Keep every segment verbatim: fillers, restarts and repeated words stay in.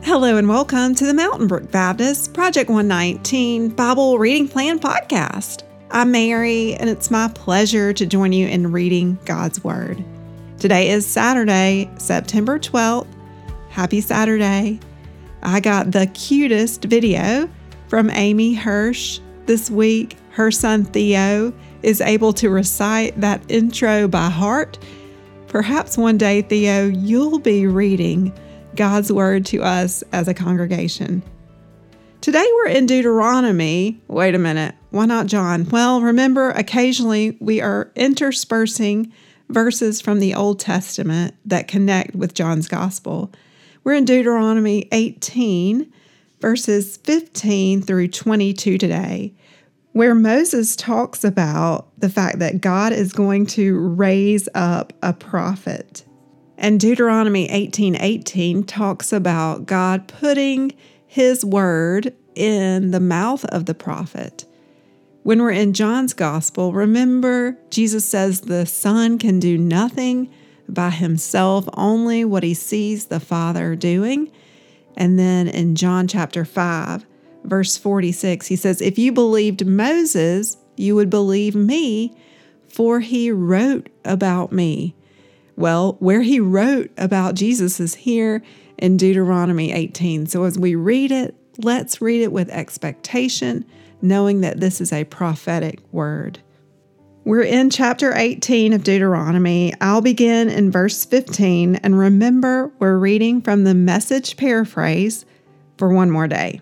Hello and welcome to the Mountain Brook Baptist Project one nineteen Bible Reading Plan Podcast. I'm Mary, and it's my pleasure to join you in reading God's Word. Today is Saturday, September twelfth. Happy Saturday. I got the cutest video from Amy Hirsch this week. Her son Theo is able to recite that intro by heart. Perhaps one day, Theo, you'll be reading God's Word to us as a congregation. Today we're in Deuteronomy. Wait a minute, why not John? Well, remember, occasionally we are interspersing verses from the Old Testament that connect with John's Gospel. We're in Deuteronomy eighteen, verses fifteen through twenty-two today, where Moses talks about the fact that God is going to raise up a prophet. And Deuteronomy eighteen eighteen talks about God putting His word in the mouth of the prophet. When we're in John's Gospel, remember, Jesus says the Son can do nothing by himself, only what he sees the Father doing. And then in John chapter five, verse forty-six, he says, if you believed Moses, you would believe me, for he wrote about me. Well, where he wrote about Jesus is here in Deuteronomy eighteen. So as we read it, let's read it with expectation, knowing that this is a prophetic word. We're in chapter eighteen of Deuteronomy. I'll begin in verse fifteen, and remember, we're reading from the Message paraphrase for one more day.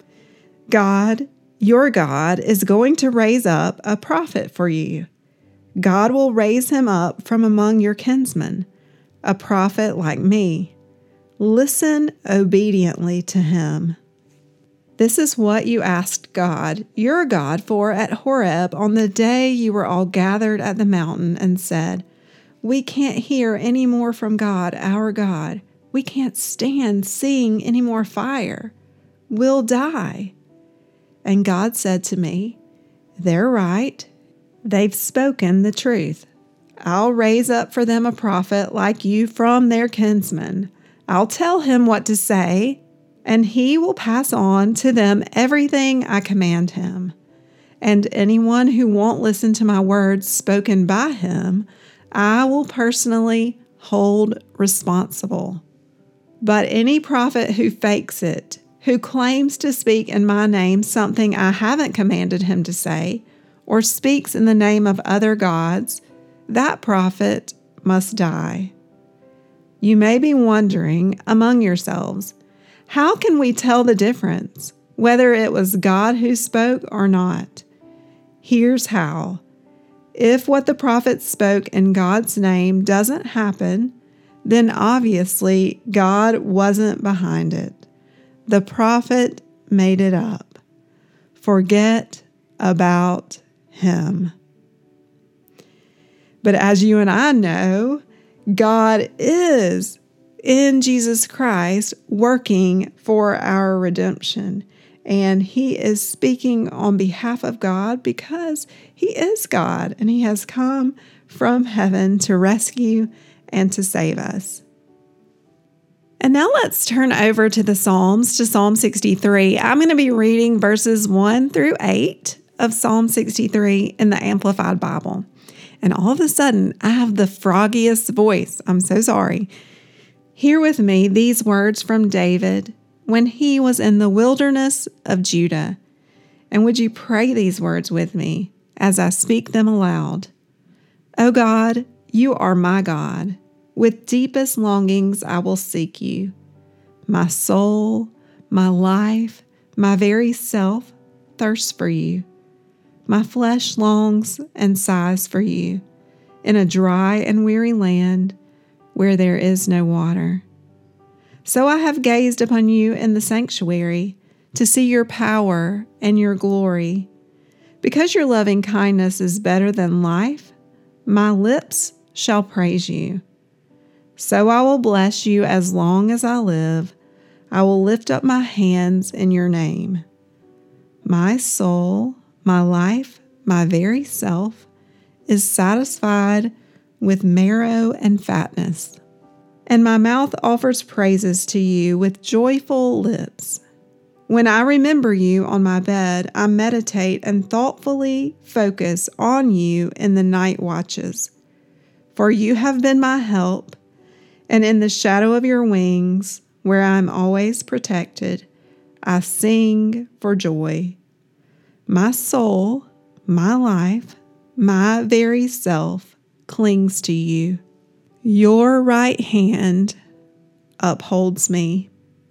God, your God, is going to raise up a prophet for you. God will raise him up from among your kinsmen, a prophet like me. Listen obediently to him. This is what you asked God, your God, for at Horeb on the day you were all gathered at the mountain and said, we can't hear any more from God, our God. We can't stand seeing any more fire. We'll die. And God said to me, they're right. They've spoken the truth. I'll raise up for them a prophet like you from their kinsmen. I'll tell him what to say, and he will pass on to them everything I command him. And anyone who won't listen to my words spoken by him, I will personally hold responsible. But any prophet who fakes it, who claims to speak in my name something I haven't commanded him to say, or speaks in the name of other gods, that prophet must die. You may be wondering among yourselves, how can we tell the difference, whether it was God who spoke or not? Here's how. If what the prophet spoke in God's name doesn't happen, then obviously God wasn't behind it. The prophet made it up. Forget about him. But as you and I know, God is in Jesus Christ working for our redemption. And he is speaking on behalf of God because he is God and he has come from heaven to rescue and to save us. And now let's turn over to the Psalms, to Psalm sixty-three. I'm going to be reading verses one through eight of Psalm sixty-three in the Amplified Bible. And all of a sudden, I have the froggiest voice. I'm so sorry. Hear with me these words from David when he was in the wilderness of Judah. And would you pray these words with me as I speak them aloud? O God, you are my God. With deepest longings, I will seek you. My soul, my life, my very self thirsts for you. My flesh longs and sighs for you in a dry and weary land where there is no water. So I have gazed upon you in the sanctuary to see your power and your glory. Because your loving kindness is better than life, my lips shall praise you. So I will bless you as long as I live. I will lift up my hands in your name. My soul, my life, my very self is satisfied with marrow and fatness, and my mouth offers praises to you with joyful lips. When I remember you on my bed, I meditate and thoughtfully focus on you in the night watches. For you have been my help, and in the shadow of your wings, where I am always protected, I sing for joy. My soul, my life, my very self clings to you. Your right hand upholds me.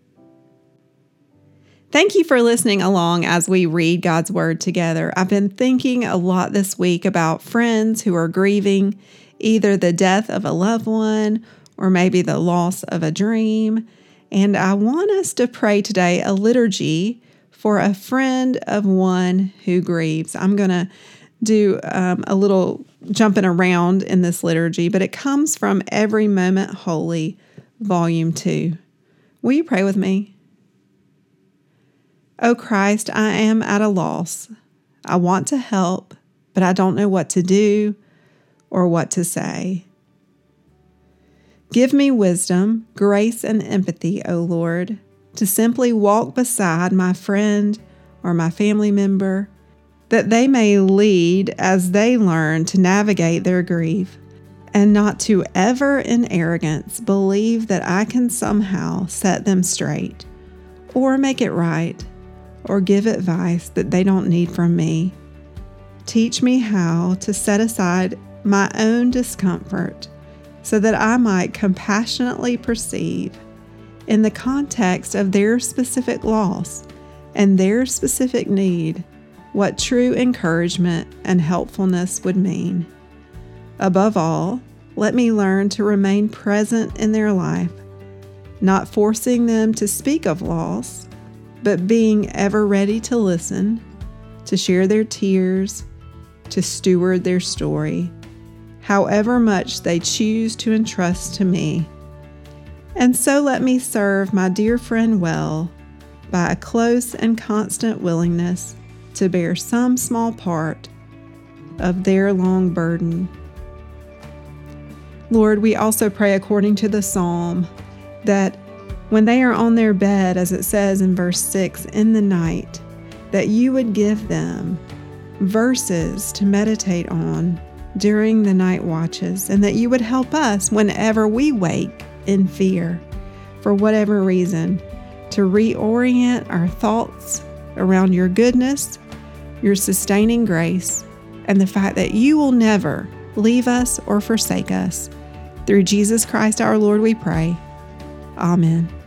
Thank you for listening along as we read God's Word together. I've been thinking a lot this week about friends who are grieving either the death of a loved one or maybe the loss of a dream. And I want us to pray today a liturgy for a friend of one who grieves. I'm going to do um, a little jumping around in this liturgy, but it comes from Every Moment Holy, Volume two. Will you pray with me? O Christ, I am at a loss. I want to help, but I don't know what to do or what to say. Give me wisdom, grace, and empathy, O Lord, to simply walk beside my friend or my family member, that they may lead as they learn to navigate their grief, and not to ever in arrogance believe that I can somehow set them straight, or make it right, or give advice that they don't need from me. Teach me how to set aside my own discomfort so that I might compassionately perceive, in the context of their specific loss and their specific need, what true encouragement and helpfulness would mean. Above all, let me learn to remain present in their life, not forcing them to speak of loss, but being ever ready to listen, to share their tears, to steward their story, however much they choose to entrust to me. And so let me serve my dear friend well by a close and constant willingness to bear some small part of their long burden. Lord, we also pray according to the psalm that when they are on their bed, as it says in verse six, in the night, that you would give them verses to meditate on during the night watches, and that you would help us whenever we wake in fear, for whatever reason, to reorient our thoughts around your goodness, your sustaining grace, and the fact that you will never leave us or forsake us. Through Jesus Christ our Lord we pray. Amen.